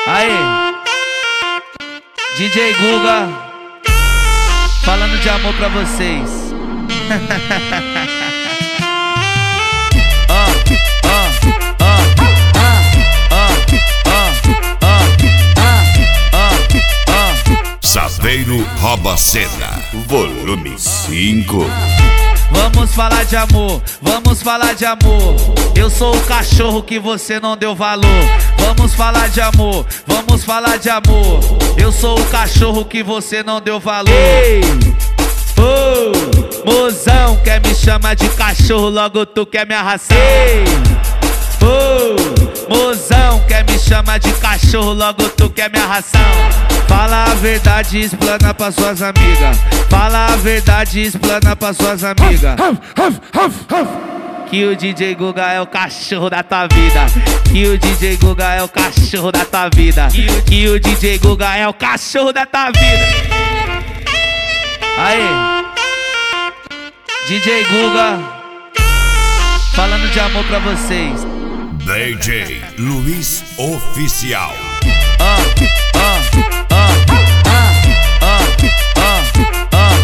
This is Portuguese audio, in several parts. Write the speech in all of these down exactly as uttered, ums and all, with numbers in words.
Aí, D J Guga, falando de amor pra vocês. Ah, ah, ah, ah, ah, Saveiro rouba cena, volume cinco. Vamos falar de amor, vamos falar de amor. Eu sou o cachorro que você não deu valor. Vamos falar de amor, vamos falar de amor. Eu sou o cachorro que você não deu valor. Ei, oh, mozão, quer me chamar de cachorro, logo tu quer minha ração. Ei, oh, mozão, quer me chamar de cachorro, logo tu quer minha ração. Fala a verdade e explana pra suas amigas. Fala a verdade e explana pra suas amigas. Que o D J Guga é o cachorro da tua vida. Que o D J Guga é o cachorro da tua vida. Que o D J Guga é o cachorro da tua vida. Aí, D J Guga, falando de amor pra vocês. D J Luiz Oficial. Ah, ah, ah, ah, ah, ah, ah,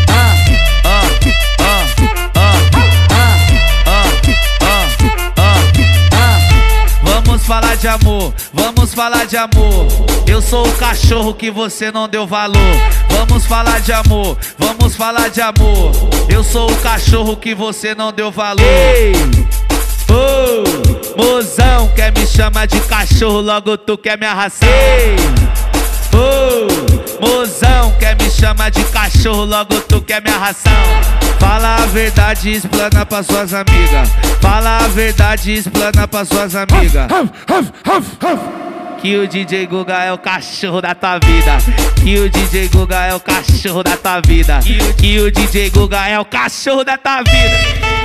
ah. Vamos falar de amor, vamos falar de amor. Eu sou o cachorro que você não deu valor. Vamos falar de amor, vamos falar de amor. Eu sou o cachorro que você não deu valor. Ei, oh, mozão, quer me chamar de cachorro, logo tu quer minha ração. Ei, oh, mozão, quer me chamar de cachorro, logo tu quer minha ração. Fala a verdade e explana pra suas amigas. Fala a verdade e explana pra suas amigas. Que o D J Guga é o cachorro da tua vida. Que o D J Guga é o cachorro da tua vida. Que o D J Guga é o cachorro da tua vida.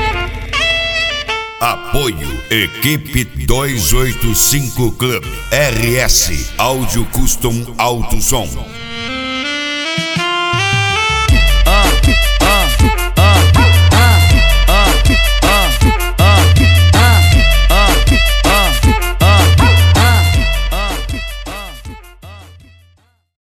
Apoio Equipe duzentos e oitenta e cinco Club R S Áudio Custom Alto Som.